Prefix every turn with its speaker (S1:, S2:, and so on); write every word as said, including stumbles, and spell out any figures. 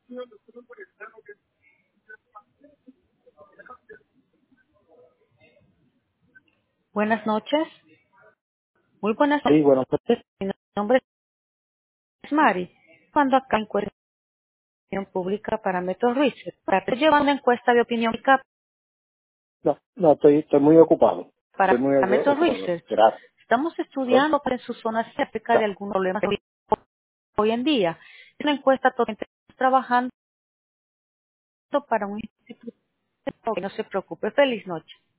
S1: Buenas noches. Muy buenas
S2: Sí, bueno,
S1: noches. Mi nombre es Mari. Cuando acá encuesta de opinión pública para Metro Research. Estoy llevando una encuesta de opinión pública
S2: no, no, estoy, estoy muy ocupado. Estoy
S1: para
S2: muy ocu-
S1: Metro
S2: ocupado.
S1: Research.
S2: Gracias.
S1: Estamos
S2: ¿Eh?
S1: estudiando en su zona acerca de
S2: Ya,
S1: algún problema que hoy hoy en día. Es una encuesta totalmente trabajando para un instituto. No se preocupe. Feliz noche.